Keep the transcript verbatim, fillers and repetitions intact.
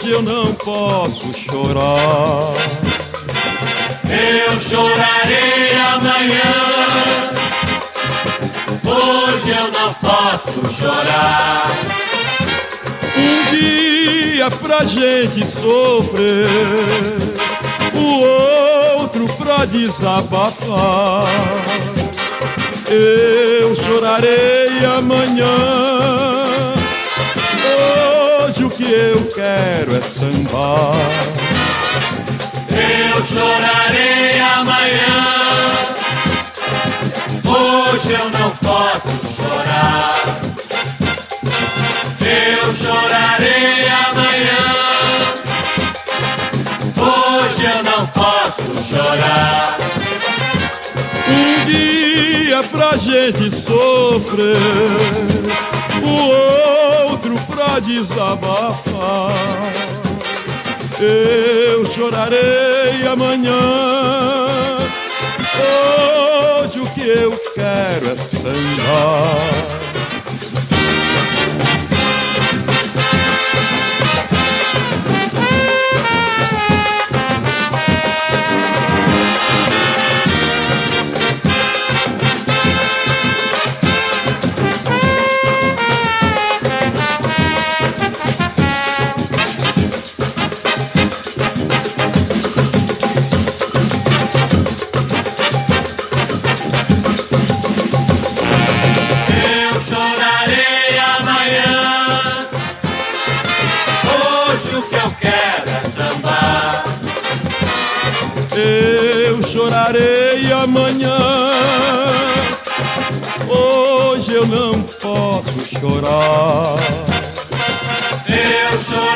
hoje eu não posso chorar. Eu chorarei amanhã, hoje eu não posso chorar. Um dia pra gente sofrer, o outro pra desabafar. Eu chorarei amanhã, hoje o que eu quero é sambar. Eu chorarei amanhã, hoje eu não posso chorar. Eu chorarei amanhã, hoje eu não posso chorar. Um dia pra gente sofrer, o outro pra desabafar. Eu chorarei amanhã, hoje o que eu quero é sambar. Eu chorarei amanhã, hoje eu não posso chorar. Eu chorarei